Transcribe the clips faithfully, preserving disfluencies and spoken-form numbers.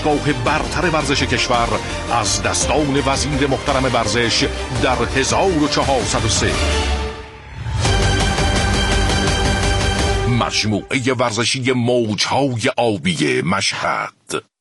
دستگاه برتر ورزش کشور از دستان وزیر محترم ورزش در هزار و چهارصد و سه. مجموعه ورزشی موج‌های آبی مشهد.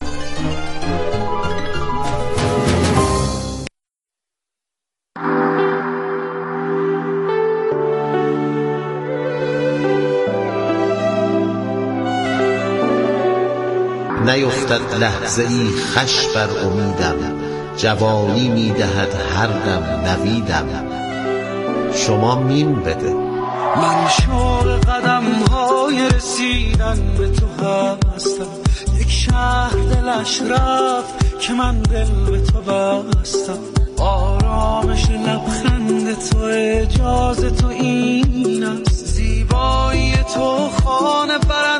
نیفتد لحظه ای خوش بر امیدم، جوانی میدهد هر دم نویدم. شما میم بده. من شوق قدم های رسیدن به تو هستم، یک شهر دلش رفت که من دل به تو بستم. آرامش لبخند تو اجازه تو این است، زیبایی تو خانه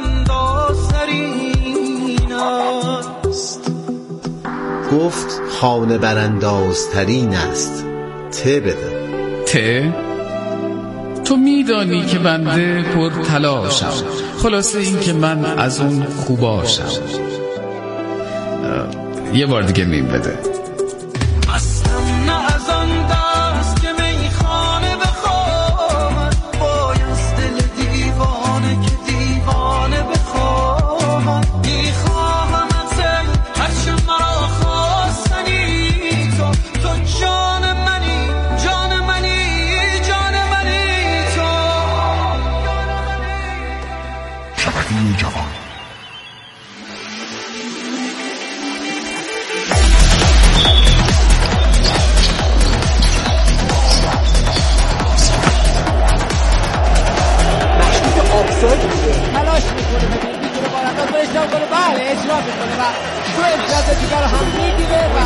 براندازترین است. گفت خانه براندازترین است. ته بده. ته؟ تو میدانی که بنده پر تلاشم، خلاصه این که من از اون خوباشم. یه بار دیگه میم بده. مستم نه از آن دست که میخانه بخواهد، بایست دل دیوانه که دیوانه بخواهد. میخواهم از دل هرچه مرا خواستنی تو، تو جان منی، جان منی، جان منی تو. شبکه جوان. تلاش میکنه میتونه بالا رو اجرا کنه. بله اجرا میکنه و تو اجرا دیگر هم میگیره و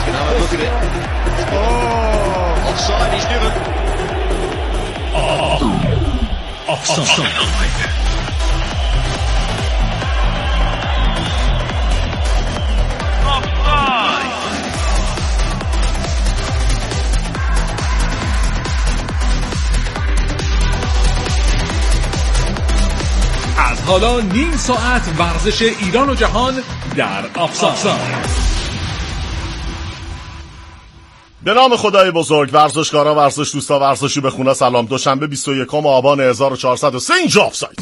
اوه offside is given. Offside. از حالا نیم ساعت ورزش ایران و جهان در آفساید. به نام خدای بزرگ. ورزشکارا، ورزش دوستا، ورزشی به خونه سلام. دوشنبه بیست و یکم آبان هزار و چهارصد و سه اینجا آفساید.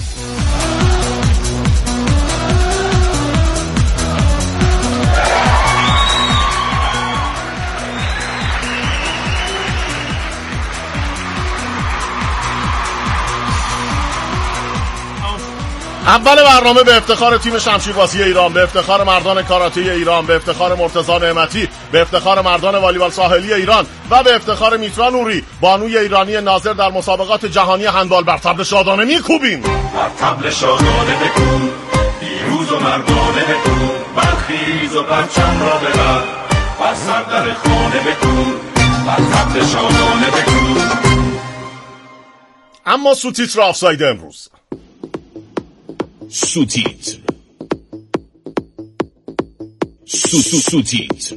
اول برنامه به افتخار تیم شمشیربازی ایران، به افتخار مردان کاراته ایران، به افتخار مرتضی نعمتی، به افتخار مردان والیبال ساحلی ایران و به افتخار میترا نوری، بانوی ایرانی ناظر در مسابقات جهانی هندبال، بر طبل شادانه میکوبیم. بر طبل شادانه بکوب، پیروز و مردانه بکوب، برخیز و پرچم را ببر، بر سر در خانه بکوب، بر طبل شادانه بکوب. اما سوتیتر آفساید امروز. سوتیتر سو سو سوتیتر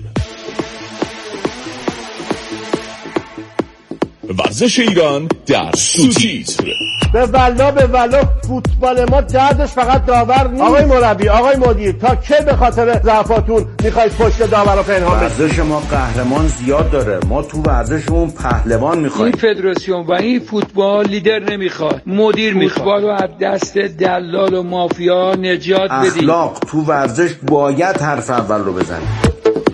ورزش ایران در سوتیتر. به والله به والله فوتبال ما دردش فقط داور نیست. آقای مربی، آقای مدیر، تا کی به خاطر ضعفاتون میخواید پشت داور رو پنهان بکنید؟ ورزش ما قهرمان زیاد داره، ما تو ورزشمون پهلوان میخوایم. این فدراسیون و این فوتبال لیدر نمیخواد، مدیر میخواد. فوتبال رو از دست دلال و مافیا نجات بدید. اخلاق تو ورزش باید حرف اول رو بزنید.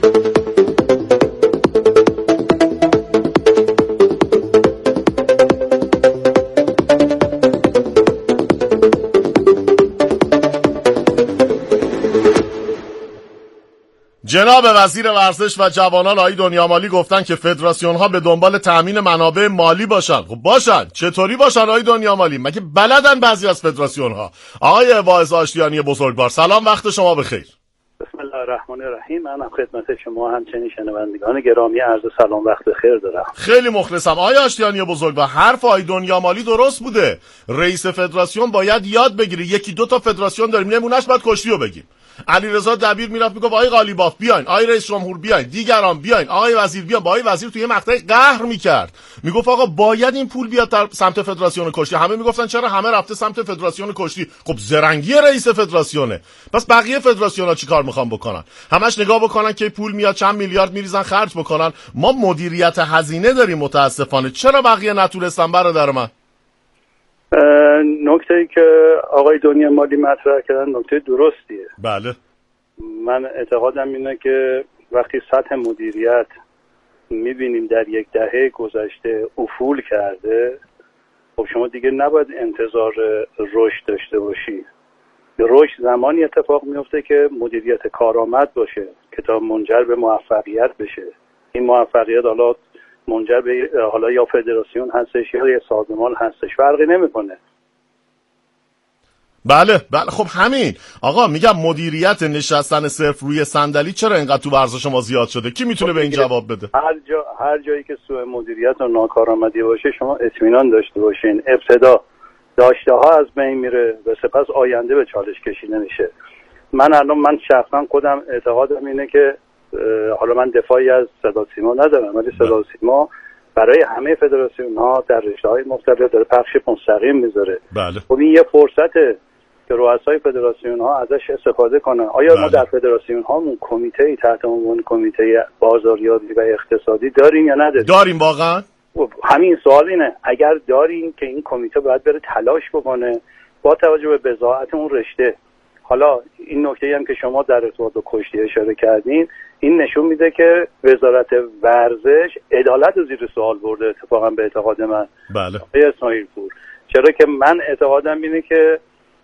جناب وزیر ورزش و جوانان آقای دنیامالی گفتن که فدراسیون ها به دنبال تامین منابع مالی باشن. خب باشن، چطوری باشن آقای دنیامالی؟ مگه بلدن بعضی از فدراسیون ها؟ آقای واعظ آشتیانی بزرگوار، سلام، وقت شما بخیر. بسم الله الرحمن الرحیم. منم خدمت شما همچنین شنوندگان گرامی عرض سلام وقت بخیر دارم. خیلی مخلصم. آقای آشتیانی بزرگوار، حرف آقای دنیامالی درست بوده. رئیس فدراسیون باید یاد بگیره. یکی دو تا فدراسیون داریم، نمونهش باید کشتیو بگیم. علیرضا دبیر میرفت میگفت آقای قالیباف بیاین، آقای رئیس جمهور بیاین، دیگران بیاین، آقای وزیر بیاین. با آقای وزیر توی مقطع قهر میکرد، میگفت آقا باید این پول بیاد در سمت فدراسیون کشتی. همه میگفتن چرا همه رفته سمت فدراسیون کشتی؟ خب زرنگی رئیس فدراسیونه. پس بقیه فدراسیون‌ها چیکار میخوان بکنن؟ همش نگاه بکنن که پول میاد چند میلیارد میریزن خرج بکنن. ما مدیریت هزینه داریم متاسفانه. چرا بقیه نتونستن برادر من؟ نکته‌ای که آقای دنیا مالی مطرح کردن نکته درستیه. بله. من اعتقادم اینه که وقتی سطح مدیریت میبینیم در یک دهه گذشته افول کرده، خب شما دیگه نباید انتظار رشد داشته باشی. رشد زمانی اتفاق میفته که مدیریت کارآمد باشه که تا منجر به موفقیت بشه. این موفقیت حالا منجر به حالا یا فدراسیون هستش یا یه سازمان هستش، فرقی نمیکنه. بله بله خب همین آقا میگم مدیریت نشستن صرف روی صندلی چرا اینقدر تو ورزش ما زیاد شده؟ کی میتونه به این جواب بده؟ هر جا هر جایی که سوء مدیریت و ناکارآمدی باشه شما اطمینان داشته باشین ابتدا داشته ها از بین میره و سپس آینده به چالش کشیده میشه. من الان من شخصا خودم اعتقادم اینه که حالا من دفاعی از صدا سیما ندارم، ولی صدا سیما برای همه فدراسیون ها در رشته‌های مختلف داره پخش مستقیم میذاره. بله. خب این یه فرصته که رؤسای فدراسیون ها ازش استفاده کنن. آیا بله. ما در فدراسیون هامون کمیته تحت عنوان کمیته بازاریابی و اقتصادی داریم یا نداریم؟ داریم واقعا؟ همین سوال اینه. اگر داریم که این کمیته باید بره تلاش بکنه با توجه به بضاعت اون رشته. حالا این نکته‌ای هم که شما در ارتباط با کشتی اشاره کردین، این نشون میده که وزارت ورزش عدالت رو زیر سوال برده اتفاقا به اعتقاد من. بله. آقای اسماعیل پور، چرا که من اعتقادم اینه که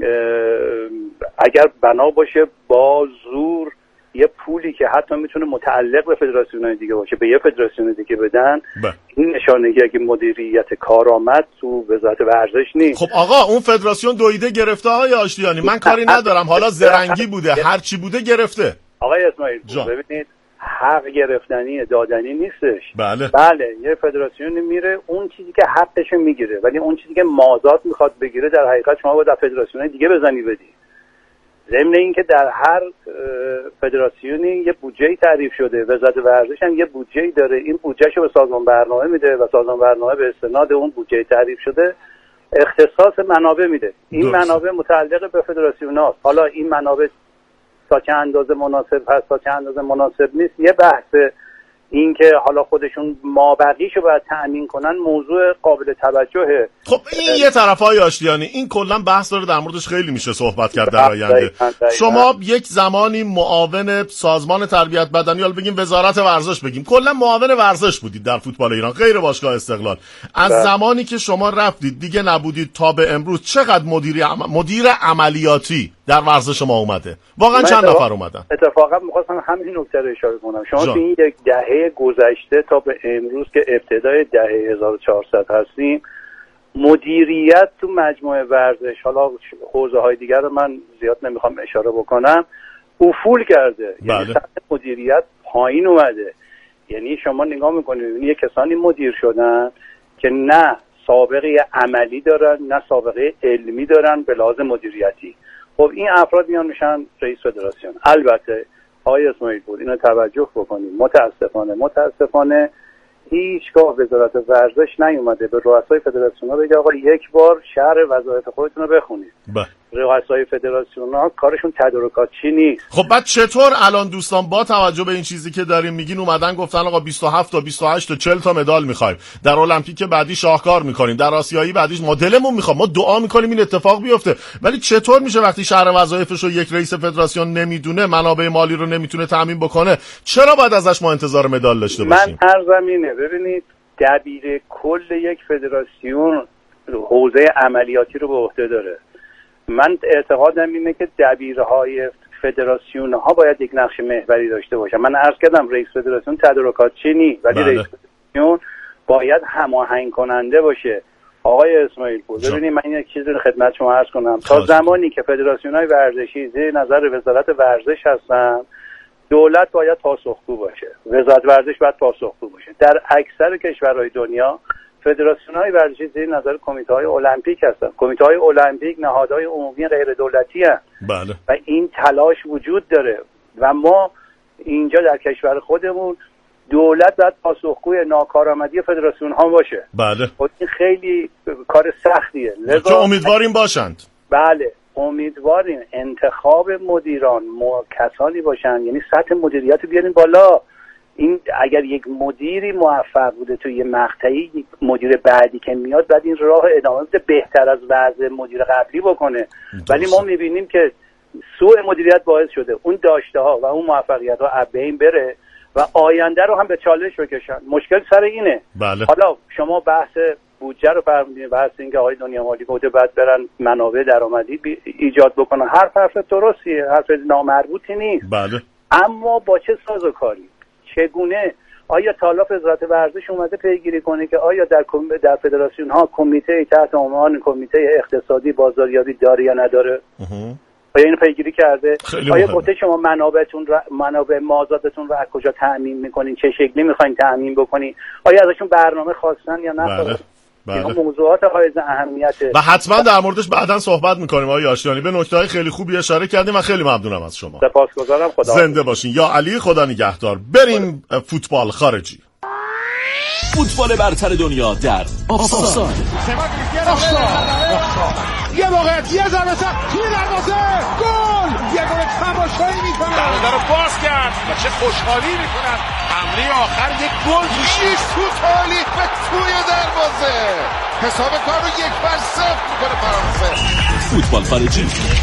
اگر بنا باشه با زور یه پولی که حتی میتونه متعلق به فدراسیون‌های دیگه باشه به یه فدراسیون دیگه بدن، با. این نشانگیه که مدیریت کارآمد تو وزارت ورزش نیست. خب آقا اون فدراسیون دویده گرفته های آشتیانی، من کاری ندارم، حالا زرنگی بوده هر چی بوده گرفته. آقای اسماعیل پور ببینید حق گرفتنی دادنی نیستش. بله بله یه فدراسیونی میره اون چیزی که حقش میگیره، ولی اون چیزی که مازاد میخواد بگیره در حقیقت شما باید در فدراسیون‌های دیگه بزنی بدی. ضمن اینکه در هر فدراسیونی یه بودجه‌ای تعریف شده، وزارت ورزش هم یه بودجه‌ای داره، این بودجه‌شو به سازمان برنامه میده و سازمان برنامه به استناد اون بودجه تعریف شده اختصاص منابع میده. این درست. منابع متعلق به فدراسیون‌ها. حالا این منابع تا چه اندازه مناسب هست تا چه اندازه مناسب نیست یه بحثه. این که حالا خودشون مابقیشو باید تأمین کنن موضوع قابل توجهه. خب این یه طرفای آشتیانی، این کلا بحث داره، در موردش خیلی میشه صحبت کرد در آینده. شما یک زمانی معاون سازمان تربیت بدنی، حالا بگیم وزارت ورزش، بگیم کلا معاون ورزش بودید در فوتبال ایران غیر باشگاه استقلال. از بله. زمانی که شما رفتید دیگه نبودید تا به امروز چقدر مدیر عم... مدیر عملیاتی در ورزش ما اومده؟ واقعا چند نفر اومدن؟ اتفاقا می‌خواستم همین نکته رو اشاره کنم. شما تو این یک دهه گذشته تا به امروز که ابتدای دهه هزار و چهارصد هستیم، مدیریت تو مجموعه ورزش، حالا حوزه‌های دیگر رو من زیاد نمیخوام اشاره بکنم، افول کرده. بله. یعنی سطح مدیریت پایین اومده. یعنی شما نگاه میکنید میبینید یه کسانی مدیر شدن که نه سابقه عملی دارن نه سابقه علمی دارن به لحاظ مدیریتی. خب این افراد میان میشن رئیس فدراسیون. البته آقای اسماعیل پور اینو توجه بکنیم، متاسفانه متاسفانه هیچگاه وزارت ورزش نیومده به رؤسای فدراسیون‌ها بگه آقا یک بار شرح وظایف خودتون رو بخونید. بله. رؤسای فدراسیون‌ها کارشون تدارکاتچی نیست. خب بعد چطور الان دوستان با توجه به این چیزی که داریم میگین اومدن گفتن آقا بیست و هفت تا بیست و هشت تا چهل تا مدال می‌خوایم، در المپیک بعدی شاهکار می‌کنیم، در آسیایی بعدیش ما دلمون می‌خواد، ما دعا می‌کنیم این اتفاق بیفته، ولی چطور میشه وقتی شرح وظایفش رو یک رئیس فدراسیون نمیدونه، منابع مالی رو نمیتونه تامین بکنه، چرا باید ازش ما انتظار مدال داشته باشیم؟ من عرضم اینه، ببینید دبیر کل یک فدراسیون حوزه عملیاتی رو به عهده داره. من اعتقادم اینه که دبیرهای فدراسیون ها باید یک نقش محوری داشته باشن. من عرض کردم رئیس فدراسیون تدارکاتچی نیست، ولی بله. رئیس فدراسیون باید هماهنگ کننده باشه. آقای اسماعیل پور ببینید من یک چیزی رو خدمت شما عرض کنم. تا زمانی که فدراسیون های ورزشی زیر نظر وزارت ورزش هستن، دولت باید پاسخگو باشه، وزارت ورزش باید پاسخگو باشه. در اکثر کشورهای دنیا فدراسیون‌های ورزشی زیر نظر کمیته‌های المپیک هستن. کمیته‌های المپیک نهادهای عمومی غیر دولتی هستند. بله. و این تلاش وجود داره و ما اینجا در کشور خودمون دولت باید پاسخگوی ناکارآمدی فدراسیون ها باشه. بله. این خیلی کار سختیه. لذا امیدواریم باشند. بله، امیدواریم انتخاب مدیران مو... کسانی باشن، یعنی سطح مدیریت بیاریم بالا. این اگر یک مدیری موفق بوده توی یه مقطعی، یک مدیر بعدی که میاد بعد این راه ادامه بده بهتر از وضع مدیر قبلی بکنه. ولی ما میبینیم که سوء مدیریت باعث شده اون داشته ها و اون موفقیت ها از بین بره و آینده رو هم به چالش بکشن. مشکل سر اینه. بله. حالا شما بحث بودجه رو فرمودین، بحث اینکه آقای دنیامالی گفته بعد برن منابع درآمدی ایجاد بکنن. حرف حرف درستیه، حرف نامربوطی نیست. بله. اما با چه سازوکاری؟ چگونه؟ آیا تا حالا وزارت ورزش اومده پیگیری کنه که آیا در در فدراسیون ها کمیته تحت عنوان کمیته اقتصادی بازاریابی داره یا نداره؟ آیا اینو پیگیری کرده؟ آیا گفته شما منابعتون را منابع مازادتون رو از کجا تأمین میکنین؟ چه شکلی میخواین تأمین بکنین؟ آیا ازشون برنامه خواستن یا نه؟ بله. این بله. موضوعات حائز اهمیته و حتما در موردش بعداً صحبت میکنیم. آقای آشتیانی به نکته‌های خیلی خوبی اشاره کردیم و خیلی ممنونم از شما. سپاسگزارم. خدا زنده باشین. یا علی خدا نگهدار. بریم فوتبال خارجی. فوتبال برتر دنیا در آفساید. یه موقعیت، یه ضربه سر توی دروازه، گل! یه گل تماشایی میکنن. دروازه رو باز کرد و چه خوشحالی میکنن. حمله آخر یک گل توشیش تو تالیخ به توی دروازه. حساب کار رو یک بر صفر میکنه فرانسه. فوتبال خارجی.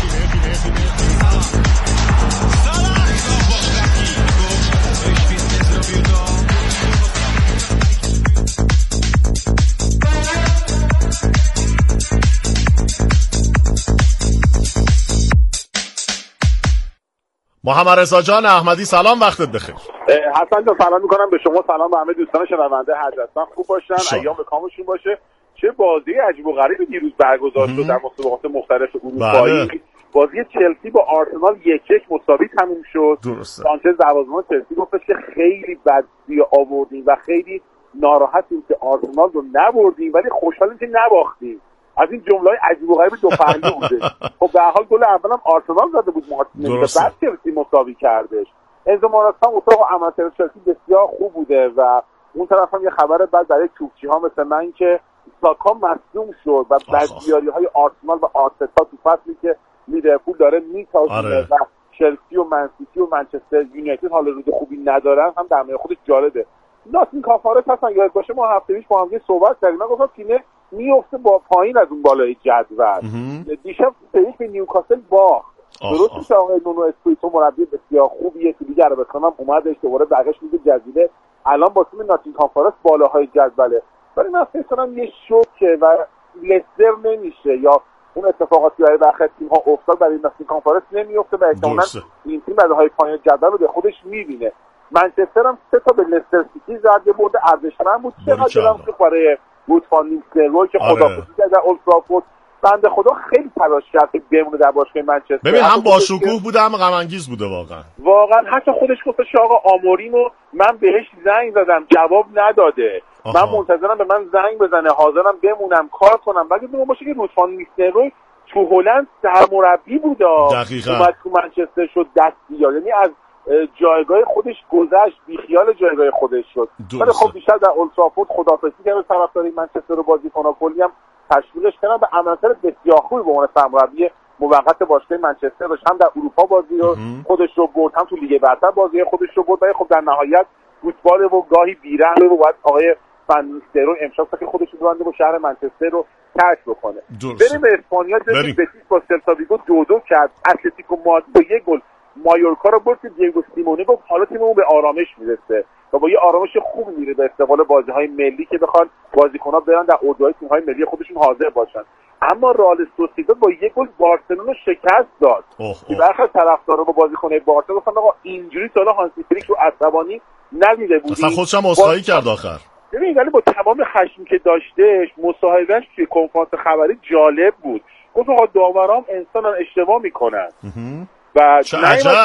محمد رضا جان احمدی سلام، وقتت بخیر. حسن جان سلام میکنم به شما، سلام به همه دوستان شنونده. حتما خوب باشن، ایام به کامشون باشه. چه بازی عجیب و غریبی دیروز برگزار شد در مسابقات مختلف اروپایی. بله. بازی چلسی با آرسنال یک یک مساوی تموم شد. سانچز دروازه‌بان چلسی گفتش که خیلی بدی آوردیم و خیلی ناراحتیم که آرسنال رو نبردیم ولی خوشحالیم که نباختیم. از این جمله‌های عجیب و غریب دو پهلو بوده. خب به هر حال گل اولم آرسنال زده بود مارتینز، بعد چلسی مساوی کردش. انزو ماراستا اتاق عملکرد چلسی بسیار خوب بوده و اون طرف هم یه خبر بعد برای توپچی‌ها مثل من که ساکا مصدوم شد و بدیاری‌های آرسنال و آرتتا تو فصلی که لیورپول داره میتازه و چلسی و منسیتی و منچستر یونایتد حال روز خوبی ندارن هم در مورد خودش جالبه. ناتین کافارس هستن، یاد باشه ما هفته پیش با هم صحبت کردیم. من گفتم تیم میفته با پایین از اون بالای جدول. دیشب سه یک به نیوکاسل باخت. درست میشه آقای نونو اسپریتو مربی بسیار خوبیه که دیگه عربستان هم اومدش دوباره برگشت لیگ جزیره، الان با تیم ناتین کافارس بالاهای جدوله. ولی من فکر کنم یه شوکه و لستر نمیشه یا اون اتفاقاتی برای برخی تیم‌ها افتاد برای ناتین کافارس نمیفته و احتمالاً این تیم رده پایین جدول رو به خودش میبینه. منچستر هم سه تا به لستر سیتی زد، یه برد ارزشمند بود. چقدر دلم سوخت برای وودفان نیستلروی که خداحافظی کرد در اولد ترافورد. بنده خدا خیلی تلاش کرد که بمونه در باشگاه منچستر. ببین هم با شکوه بوده هم غم انگیز بوده واقعا. واقعا حتی خودش گفتش آقا آمورینو من بهش زنگ زدم جواب نداده. آها. من منتظرم به من زنگ بزنه، حاضرم بمونم کار کنم. ولی بگم باشه که وودفان نیستلروی تو هلند سرمربی بود. دقیقاً. اومد تو منچستر شد دست بیار، یعنی از جایگاه خودش گذشت، بیخیال جایگاه خودش شد. ولی خب بیشتر در اولد ترافورد خداحافظی کرد طرفدارای منچستر رو بازیکن‌ها کلی هم تشویقش کردن به عملکرد بسیار خوبی به عنوان سرمربی موقت باشگاه منچستر داشت. هم در اروپا بازی رو خودش رو برد، هم تو لیگ برتر بازی خودش رو برد. ولی خب در نهایت فوتبال و گاهی بیرحم رو باید آقای فن نیستلروی امشب که خودش رو بنده با شهر منچستر رو ترک بکنه. بریم به اسپانیا. بتیس با سلتا ویگو دو دو کرد. اتلتیکو مادرید با یک گل مایورکا رو برد که دیگو سیمونه گفت حالا تیممون به آرامش میرسه و با یه آرامش خوب میره به استقبال بازی‌های ملی که بخوان بازیکن‌ها برن در اردوهای تیم‌های ملی خودشون حاضر باشن. اما رئال سوسیداد با یک گل بارسلونا رو شکست داد. که برخلاف طرفدارا با بازیکن‌های بارسا گفتن آقا اینجوری تا حالا هانسی فلیک رو عصبانی ندیده بودیم. اصلا خودش هم عذرخواهی کرد آخر. ببین ولی با تمام خشمی که داشتهش مصاحبهش توی کنفرانس خبری جالب بود. گفت آقا داورام انسانن اشتباه میکنن. و چه عجب.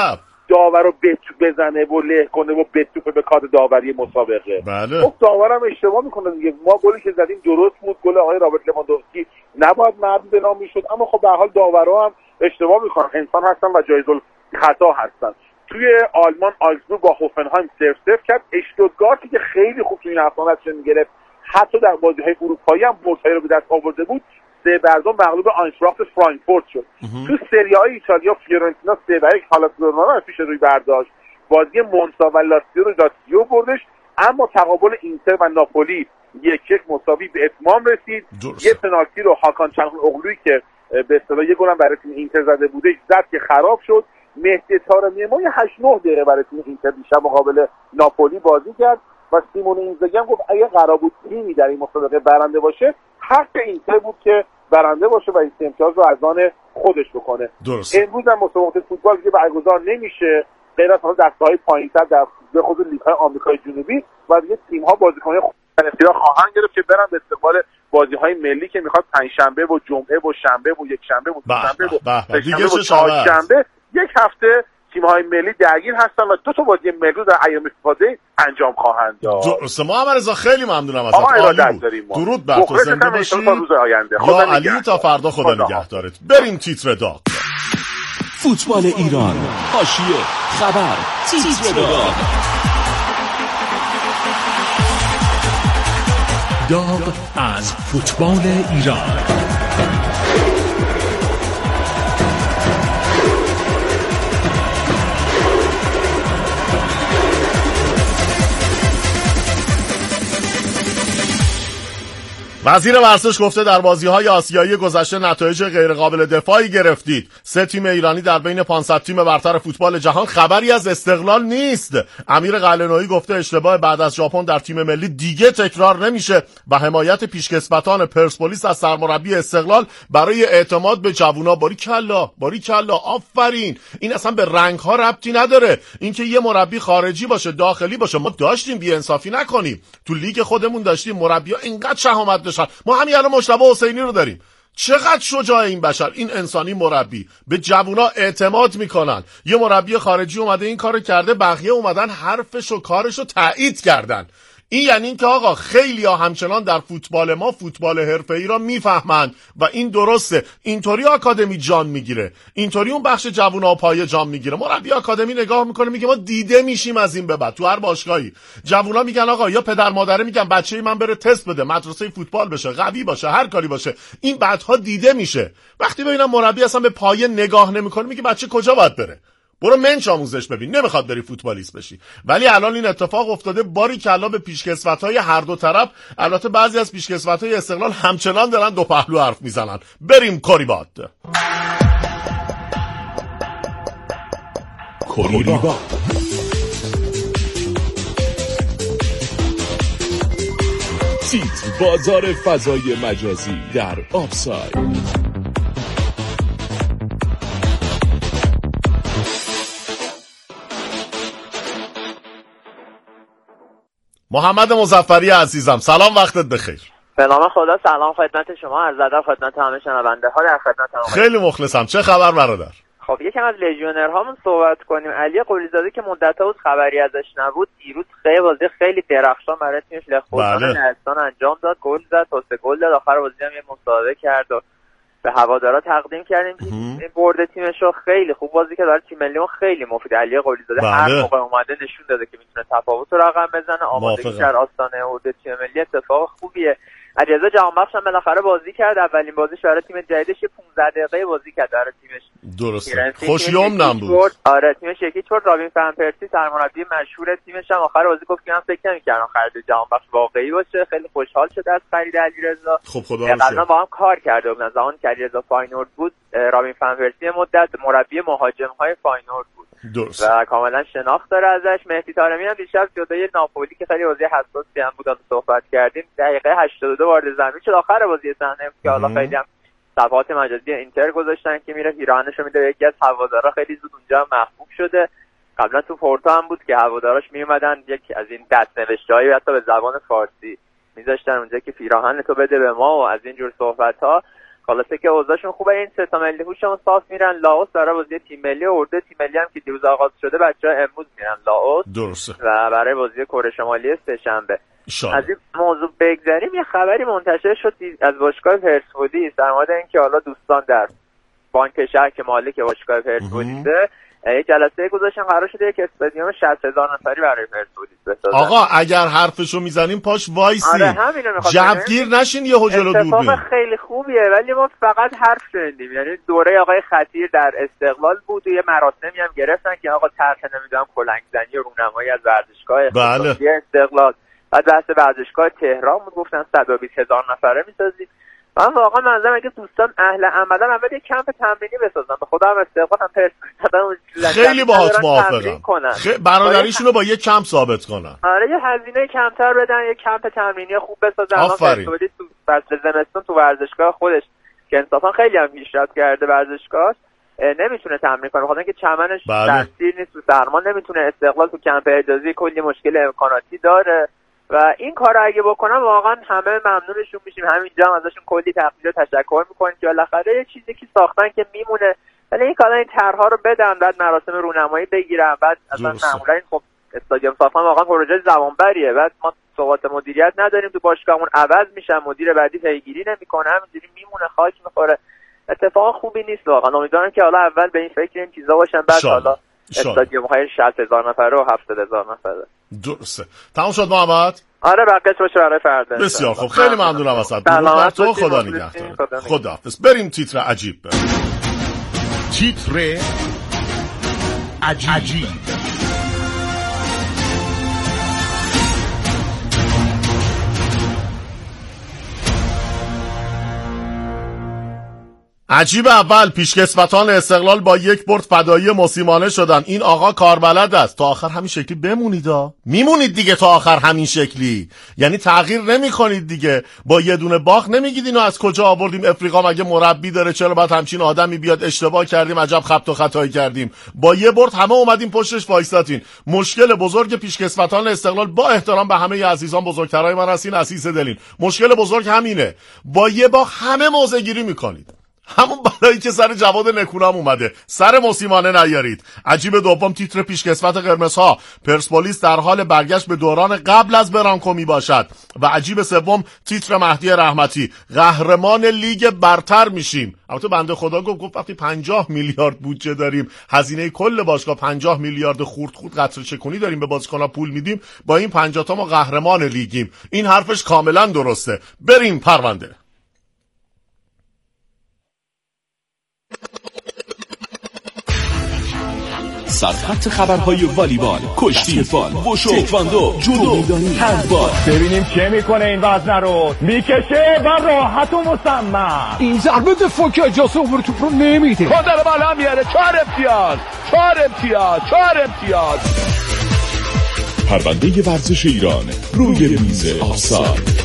داور رو بتو بزنه و له کنه و بتوپه به کادر داوری مسابقه. بله. خب داورم اشتباه میکنه دیگه. ما گلی که زدیم درست بود، گل آقای رابرت لواندوفسکی نباید مردود به نام میشد، اما خب به هر حال داورا هم اشتباه میکنن، انسان هستن و جایز الخطا هستن. توی آلمان آلزبورگ با هوفنهایم صفر صفر کرد. اشتوتگارتی که خیلی خوب توی این هفته نتیجه میگرفت، حتی در بازی‌های اروپایی هم بردهای رو به دست آورده بود، سه بر دو مغلوب آینتراخت فرانکفورت شد. تو سری آ ایتالیا فیورنتینا سه بر یک هالاسدورنا رو پیش روی برداشت. بازی مونزا و لاتزیو رو لاتزیو بردش، اما تقابل اینتر و ناپولی یک یک مساوی به اتمام رسید. درست. یه پنالتی رو هاکان چالهانوغلویی که به اصطلاح یه گل هم برای تیم اینتر زده بودش زد که خراب شد. مهدی طارمی ما یه هشت نه دقیقه برای تیم اینتر دیشب مقابل ناپولی بازی کرد و سیمون اینزاگی هم گفت اگه قرار بود تیمی در این مسابقه برنده باشه، حق اینتر بود که برنده باشه و این امتیاز رو از آن خودش بکنه. درست. امروز هم مسابقات فوتبال که برگزار نمیشه غیر از دسته‌های پایین‌تر در به خصوص لیگ‌های آمریکای جنوبی و دیگه تیم‌ها بازیکن‌های اختیار خواهند گرفت که برن به استقبال بازی‌های ملی که میخواد پنجشنبه و جمعه و شنبه و یک شنبه و دوشنبه و دیگه چه شنبه یک هفته تیم‌های ملی درگیر هستن و دو تا بازی ملی در ایام استفاده انجام خواهند داد. درست. محمد رضا خیلی ممنونم ازت. عالی بود. درود بر تو، زنده باشی. یا علی تا فردا، خدا نگهدارت. بریم تیتر داغ. فوتبال ایران، حاشیه، خبر، تیتر داغ. داغ از فوتبال ایران. وزیر ورزش گفته در بازی‌های آسیایی گذشته نتایج غیرقابل دفاعی گرفتید. سه تیم ایرانی در بین پانصد تیم برتر فوتبال جهان خبری از استقلال نیست. امیر قلعه‌نویی گفته اشتباه بعد از ژاپن در تیم ملی دیگه تکرار نمیشه و حمایت پیشکسوتان پرسپولیس از سرمربی استقلال برای اعتماد به جوونا. باریکلا، باریکلا، آفرین. این اصلا به رنگ‌ها ربطی نداره. اینکه یه مربی خارجی باشه، داخلی باشه، ما داشتیم، بی‌انصافی نکنیم. تو لیگ خودمون داشتیم مربی‌ها اینقدر شهامت داشتن. ما همین الان مجتبی حسینی رو داریم. چقدر شجاع این بشر، این انسانی مربی، به جوونا اعتماد میکنن. یه مربی خارجی اومده این کارو کرده، بقیه اومدن حرفش و کارش رو تایید کردن. این یعنی این که آقا خیلی ها همچنان در فوتبال ما فوتبال حرفه‌ای را میفهمند و این درسته. اینطوری آکادمی جان میگیره، اینطوری اون بخش جوونا پایه جان میگیره. مربی آکادمی نگاه میکنه میگه ما دیده میشیم از این به بعد تو هر باشگاهی. جوونا میگن آقا یا پدر مادره میگن بچه‌ی من بره تست بده، مدرسه فوتبال بشه، قوی باشه، هر کاری باشه. این بعدها دیده میشه. وقتی ببینم مربی اصلا به پایه نگاه نمیکنه میگه بچه کجا باید بره؟ برو منچ آموزش ببین، نمیخواد بری فوتبالیست بشی. ولی الان این اتفاق افتاده. باریکلا به پیشکسوت‌های هر دو طرف. البته بعضی از پیشکسوت‌های استقلال همچنان دارن دو پهلو حرف میزنن. بریم کوریباد. کوریباد تیتر بازار فضای مجازی در آفساید. محمد مظفری عزیزم سلام، وقتت بخیر. به نام خدا، سلام خدمت شما، عرض ادب خدمت همه شنونده ها، در خدمت هم. خیلی مخلصم. چه خبر برادر؟ خب یکم از لژیونرهامون صحبت کنیم. علی قلیزاده که مدت‌ها بود خبری ازش نبود، دیروز خیلی بازی خیلی درخشان برای تیمش لخوزان لهستان انجام داد، گل زد، پاس گل داد، آخر بازی هم یه مصاحبه کرد و به هوادارا تقدیم کردیم که برد تیمش رو خیلی خوب بازی کرد. برای تیم ملیمون خیلی مفید. علی قلیزاده هر موقع اومده نشون داده که میتونه تفاوت رو رقم بزنه. آمادگی در آستانه ورود تیم ملی اتفاق خوبیه. علیرضا جهانبخش هم بالاخره بازی کرد، اولین بازیش برای تیم جدیدش یه پانزده دقیقه بازی کرد برای تیمش. درسته، خوشیومنم بود. آره تیمش یکی چورد. رابین فن پرسی سرمربی مشهور تیمش هم آخر بازی گفت که من فکر نمی‌کردم خرید جهانبخش واقعی باشه، خیلی خوشحال شده از خرید علیرضا. خب خدا رو قبلا با هم کار کرده بودن زمانی که علیرضا فاینورد بود. رابین فن پرسی مدت مربی مهاجم‌های فاینورد بود. درست. و کاملا شناخت داره ازش. مهدی طارمی هم دیشب جدای ناپولی که خیلی بازی حساسی هم بود صحبت کردیم، دقیقه هشتاد و دو وارد زمین شد آخر بازی صحنه که حالا خیلی هم صفحات مجازی اینتر گذاشتن که میره پیراهنشو میده. یکی از هوادارا خیلی زود اونجا محبوب شده. قبلا تو پورتو هم بود که هواداراش میومدن یک از این دست‌نوشته‌های حتی به زبان فارسی میذاشتن اونجا که پیراهن تو بده به ما و از این جور صحبت‌ها. خلاصه که اوضاعشون خوبه. این سه تا ملی هوشمون صاف میرن لاوس برای بازی تیم ملی اورده. تیم ملی هم که دیروز آغاز شده، بچه‌ها امروز میرن لاوس. درسته. و برای بازی کره شمالی سه شنبه. شان. از این موضوع بگذریم، یه خبری منتشر شد از باشگاه پرسپولیس در مورد اینکه حالا دوستان در بانک شهر که مالک باشگاه پرسپولیسه یک جلسه گذاشتن، قرار شده یک استادیوم شصت هزار نفری برای پرسپولیس بسازن. آقا اگر حرفشو میزنیم پاش وایسی. آره همینو میخوام. جوگیر نشین یهو جلو دوربین. اتفاق خیلی خوبیه ولی ما فقط حرف شنیدیم. یعنی دوره آقای خطیر در استقلال بود و یه مراسمی هم گرفتن که آقا طرح نمیدونم کلنگزنی و رونمایی از ورزشگاه بله. استقلال. بعد بحث ورزشگاه تهران بود، گفتن صد و بیست هزار نفره میسازیم. من واقعا منظورم اگه دوستان اهل عملن اول یه کمپ تمرینی بسازن. به خدا هم استقبال هم پرسپولیس خیلی باهات موافقم. خ... برادریشون رو با یه کمپ ثابت کنن. آره یه هزینه کمتر بدن، یه کمپ تمرینی خوب بسازن. آفرین. تو فصل زمستون تو ورزشگاه خودش که انصافا خیلی هم پیشرفت کرده ورزشگاه نمیتونه تمرین کنه، بخاطر اینکه چمنش تاثیر نیست تو سرما، نمیتونه. استقلال تو کمپ اجازی کلی مشکل امکاناتی داره و این کار رو اگه بکنم واقعا همه ممنونشون میشیم. همینجا هم ازشون کلی تقدیر و تشکر میکنیم که بالاخره یه چیزی که ساختن که میمونه. ولی این کارا این طرح‌ها رو بدن، بعد مراسم رونمایی بگیرن، بعد اصلا معمولا این خب استادیوم ساختن واقعا پروژه زمانبریه. بعد ما ثبات مدیریت نداریم تو باشگاهمون، عوض میشن، مدیر بعدی پیگیری نمیکنه، همینجوری میمونه خاک میخوره. اتفاق خوبی نیست واقعا. امیدوارم که حالا اول به این فکر این چیزا باشن، بعد حالا استادیوم های شصت هزار نفره و هفتاد هزار نفره. درسته. تمام شد محمد؟ آره بقیه‌اش باشه برای فردا. بسیار خوب، خیلی ممنونم ازت. درود تو، خدا نگهدار. خداحافظ. بریم تیتر عجیب. تیتر عجیب, عجیب. عجیب اول پیشکسوتان استقلال با یک برد فدایی موسیمانه شدن. این آقا کاربلد است. تا آخر همین شکلی بمونیدا. میمونید دیگه تا آخر همین شکلی. یعنی تغییر نمی کنید دیگه. با یه دونه باخت نمیگید اینو از کجا آوردیم، افریقا مگه مربی داره، چرا باید همچین آدمی بیاد، اشتباه کردیم، عجب خبط و خطایی کردیم. با یه برد همه اومدیم پشتش وایساتین. مشکل بزرگ پیشکسوتان استقلال، با احترام به همه عزیزان بزرگترای من هستین، عزیز دلین، مشکل بزرگ همینه. با یه باخت همه موضع‌گیری میکنید. همون بلایی که سر جواد نکونام اومده سر موسیمانه نیارید. عجیب دوم تیتر پیشکسوت قرمزها، پرسپولیس در حال برگشت به دوران قبل از برانکو می باشد. و عجیب سوم تیتر مهدی رحمتی، قهرمان لیگ برتر میشیم. البته بنده خدا گفت گفت وقتی پنجاه میلیارد بودجه داریم، هزینه کل باشگاه پنجاه میلیارد خورد خورد قطره چکونی داریم، به بازیکن‌ها پول میدیم، با این پنجاه تا ما قهرمان لیگیم. این حرفش کاملا درسته. بریم پرونده. سرخط خبرهای والیبال، کشتی فال، وشو، تکواندو، جودو میدانی، هندبال. ببینیم چه میکنه این وزنه رو. میکشه و راحت و مصمم. این ضربه دفاع که اجازه عبور توپ رو نمیده. خود رو بالا میاره. چهار امتیاز چهار امتیاز چهار امتیاز. پرونده ورزش ایران روی میز آفساید.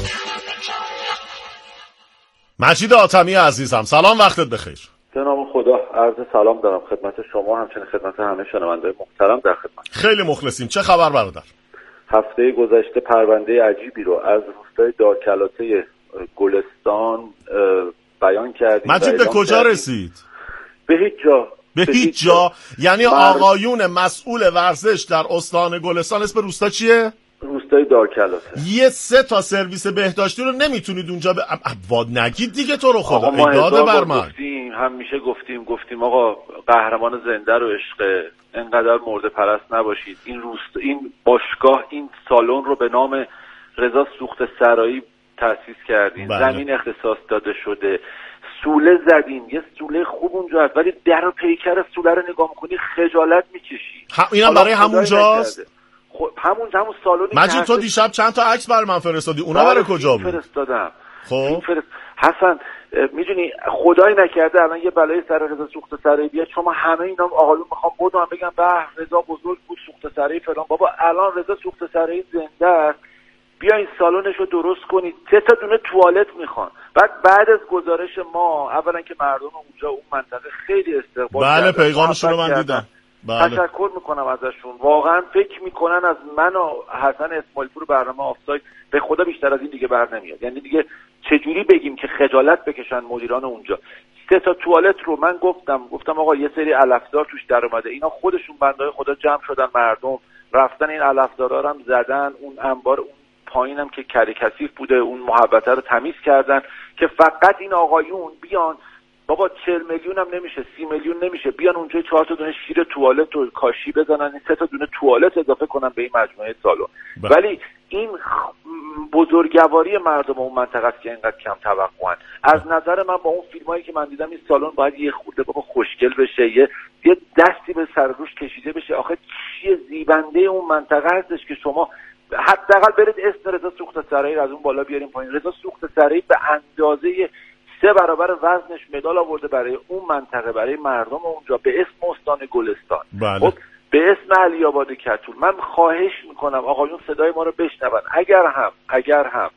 مجید آتمی عزیزم سلام، وقتت بخیر. به نام خدا عرض سلام دارم خدمت شما، همچنین خدمت همه شنونده‌های محترم در خدمت. خیلی مخلصیم. چه خبر برادر؟ هفته گذشته پرونده عجیبی رو از روستای دارکلاته گلستان بیان کردیم. مجید به کجا رسید؟ به هیچ جا. به هیچ جا؟ یعنی آقایون مسئول ورزش در استان گلستان، اسم روستا چیه؟ روستای دارکلاته. یه سه تا سرویس بهداشتی رو نمیتونید اونجا به واد نگید دیگه، تو رو خدا ایداده بر من. گفتیم همیشه گفتیم گفتیم آقا قهرمان زنده رو عشق، انقدر مرده پرست نباشید. این روست این باشگاه این سالن رو به نام رضا سوخت سرایی تأسیس کردین. بله. زمین اختصاص داده شده، سوله زدین، یه سوله خوب اونجا هست، ولی در و پیکر سوله رو نگاه میکنی خجالت میکشی. اینم برای همونجاست. خب همون همون سالونی. مجید تو دیشب چند تا عکس برای من فرستادی، اونا برای کجا بود؟ فرستادم. خب فرست... حسن میدونی خدای نکرده الان یه بلای سر رضا سوخت سرایی بیاد، شما همه اینا آقایون میخوام بدون بگم به رضا بزرگ بود سوخت سرایی فلان. بابا الان رضا سوخت سرایی زنده است، بیا این سالنشو درست کنید. سه تا دونه توالت میخوان. بعد بعد از گزارش ما اولا که مردم اونجا اون منطقه خیلی استقبال بله پیغامشون رو من دیدم. بله. تشکر میکنم ازشون. واقعا فکر میکنن از من و حسن اسماعیل پور برنامه آفساید به خدا بیشتر از این دیگه بر نمیاد. یعنی دیگه چجوری بگیم که خجالت بکشن مدیران اونجا. سه تا توالت رو من گفتم گفتم آقا یه سری علفدار توش در اومده، اینا خودشون بندهای خدا جمع شدن، مردم رفتن این علفدارا رو هم زدن، اون انبار اون پایینم که کری کثیف بوده اون محبته رو تمیز کردن که فقط این آقایون بیان بابا چهل میلیون هم نمیشه، سی میلیون نمیشه، بیان اونجا چهار تا دونه شیر توالت و کاشی بزنن، این سه تا دونه توالت اضافه کنن به این مجموعه سالن. ولی این بزرگواری مردم اون منطقه است که اینقدر کم توقعن. از نظر من با اون فیلمایی که من دیدم این سالن باید یه خورده بابا خوشگل بشه، یه یه دستی به سر روش کشیده بشه. آخه چیه زیبنده اون منطقه هستش که شما حداقل برید اسم رضا سوخت سرایی از اون بالا بیاریم پایین. رضا سوخت سرایی به اندازه سه برابر وزنش مدال آورده برای اون منطقه، برای مردم اونجا، به اسم استان گلستان. بله. خب به اسم علی آباد کتول. من خواهش میکنم آقایون صدای ما رو بشنون. اگر هم اگر هم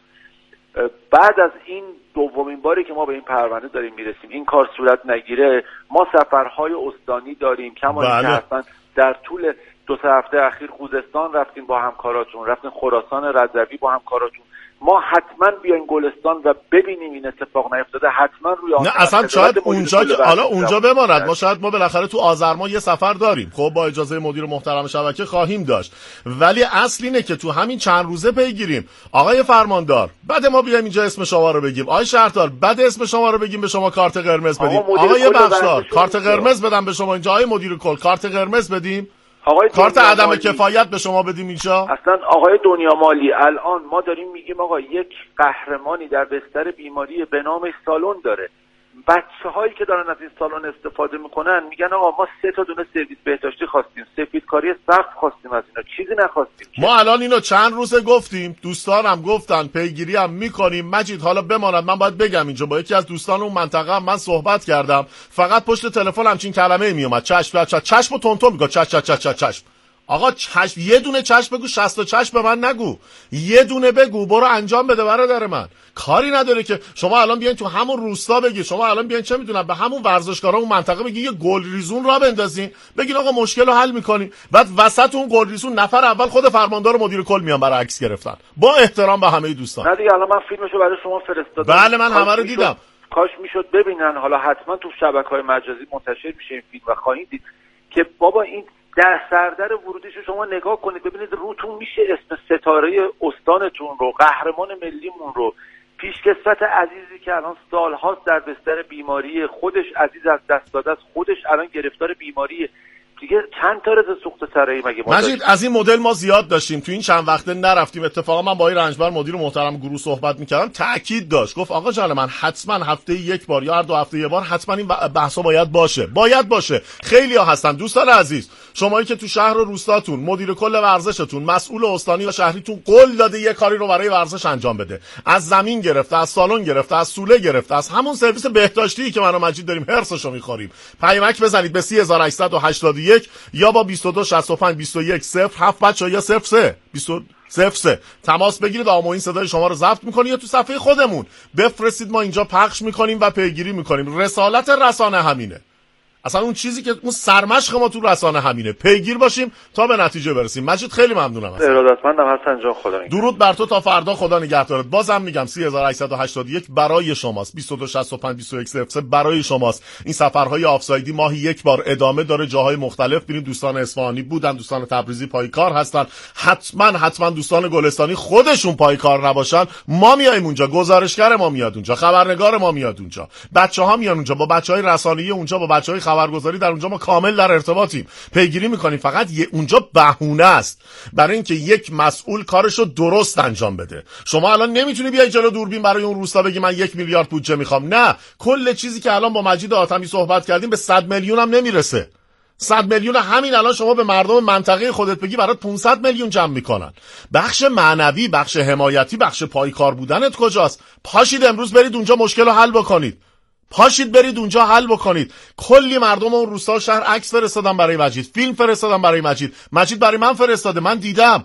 بعد از این دومین باری که ما به این پرونده داریم میرسیم این کار صورت نگیره، ما سفرهای استانی داریم. کما اینکه اصلا در طول دو سه هفته اخیر خوزستان رفتیم با همکاراتون، رفتیم خراسان رضوی با همکاراتون. ما حتما بیاین گلستان و ببینیم این اتفاق نیفتاده. حتما روی آن نه اصلا شاید اونجا که حالا اونجا بماند. ما شاید ما بالاخره تو آذرما یه سفر داریم، خب با اجازه مدیر محترم شبکه خواهیم داشت، ولی اصل اینه که تو همین چند روزه پیگیریم. آقای فرماندار بعد ما بیایم اینجا اسم شما رو بگیم، آقای شهردار بعد اسم شما رو بگیم به شما کارت قرمز بدیم، آقای بخشدار کارت قرمز بدم به شما اینجا، آقای مدیر کل کارت قرمز بدیم، کارت عدم کفایت به شما بدیم اینجا. اصلا آقای دنیا مالی الان ما داریم میگیم آقا یک قهرمانی در بستر بیماری به نام سالن داره. بچه هایی که دارن از این سالن استفاده میکنن میگن آقا ما سه تا دونه سرویس بهداشتی خواستیم، سفیدکاری سخت خواستیم، از اینا چیزی نخواستیم. ما الان اینو چند روزه گفتیم، دوستانم گفتن، پیگیری هم میکنیم. مجید حالا بماند من باید بگم اینجا با یکی از دوستان اون منطقه هم من صحبت کردم، فقط پشت تلفن همچین کلمه میومد، چشم چشم چشم و تونتون میگه چشم چشم چشم چشم. آقا چشم یه دونه چشم بگو، شصت و چشم به من نگو، یه دونه بگو برو انجام بده برادر من. کاری نداره که شما الان بیاین تو همون روستا بگی، شما الان بیاین چه میدونم به همون ورزشکارا اون منطقه بگی یه گل ریزون را بندازین، بگین آقا مشکل رو حل میکنیم، بعد وسط اون گل ریزون نفر اول خود فرماندار و مدیر کل میان برای عکس گرفتن. با احترام به همه دوستان. نه دیگه الان من فیلمشو برای شما فرستادم. بله من همه رو دیدم. کاش میشد ببینن، حالا حتما تو شبکه‌های مجازی منتشر میشه این فیلم و خواهید دید که بابا این در سردر ورودیش رو شما نگاه کنید ببینید روتون میشه اسم ستاره استانتون رو، قهرمان ملیمون رو، پیشکسوت عزیزی که الان سالهاست در بستر بیماری، خودش عزیز از دست داده است، خودش الان گرفتار بیماری دیگه. چند تا رضا سوخت سرایی مگه ما مجید از این مدل ما زیاد داشتیم، تو این چند وقته نرفتیم. اتفاقا من با این رنجبر مدیر محترم گروه صحبت میکردم، تاکید داشت، گفت آقا جان من حتما هفته یک بار یا هر دو هفته یک بار حتما این بحثا باید باشه، باید باشه. خیلی‌ها هستن دوستان عزیز، شمایی که تو شهر و روستاتون مدیر کل ورزشتون، مسئول استانی و شهریتون قول داده یه کاری رو برای ورزش انجام بده، از زمین گرفته، از سالن گرفته، از سوله گرفته، از همون سرویس بهداشتی که من و مجید داریم هرسشو می‌خوریم، پیامک بزنید به سی هزار و هشتصد و هشتاد و یک یا با بیست و دو شصت و پنج بیست و یک صفر هفت بچا یا صفر سه صفر سه تماس بگیرید. آما این صدای شما رو ضبط می‌کنیم یا تو صفحه خودمون بفرستید، ما اینجا پخش می‌کنیم و پیگیری می‌کنیم. رسالت رسانه همینه، اصلا اون چیزی که اون سرمشق ما تو رسانه همینه، پیگیر باشیم تا به نتیجه برسیم. مجید خیلی ممنونم ازت. ارادتمندم حسن جان، خدا نگهدار. درود بر تو تا فردا، خدا نگهدارت. بازم میگم سی هزار و هشتصد و هشتاد و یک برای شماست، بیست و دو شصت و پنج بیست و یک صفر سه برای شماست. این سفرهای آفسایدی ماهی یک بار ادامه داره، جاهای مختلف بریم. دوستان اصفهانی بودن، دوستان تبریزی پایکار هستن، حتما حتما دوستان گلستانی خودشون پایکار نباشن، ما میایم اونجا، گزارشگر ما میاد اونجا، خبرنگار ما میاد اونجا، بچه‌ها میان اونجا، با بچهای رسانه‌ای اونجا، با بچهای خبرگزاری در اونجا ما کامل در ارتباطیم، پیگیری میکنیم. فقط یه اونجا بهونه است برای اینکه یک مسئول کارشو درست انجام بده. شما الان نمیتونی بیای جلو دوربین برای اون روستا بگی من یک میلیارد بودجه میخوام. نه، کل چیزی که الان با مجید آتمی صحبت کردیم به صد میلیون هم نمیرسه. صد میلیون همین الان شما به مردم منطقه خودت بگی برات پانصد میلیون جمع میکنن. بخش معنوی، بخش حمایتی، بخش پایکار بودنت کجاست؟ پاشید امروز برید اونجا مشکل رو حل بکنید. پاشید برید اونجا حل بکنید. کلی مردم اون روستا شهر عکس فرستادن برای مجید، فیلم فرستادن برای مجید، مجید برای من فرستاده، من دیدم.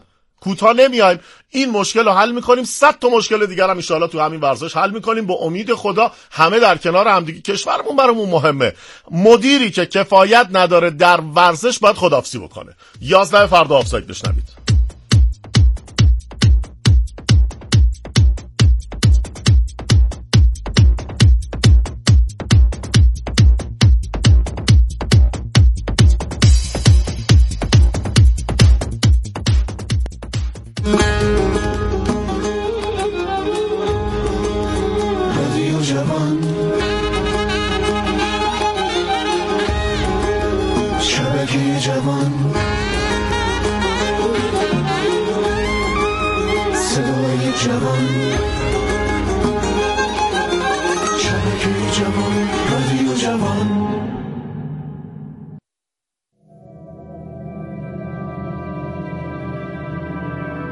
کوتاه نمیایم، این مشکل رو حل میکنیم، صد تا مشکل دیگر هم ان شاءالله تو همین ورزش حل میکنیم با امید خدا. همه در کنار هم دیگه، کشورمون برامون مهمه. مدیری که کفایت نداره در ورزش باید خداحافظی بکنه. یازده فردا آفساید بشنوید.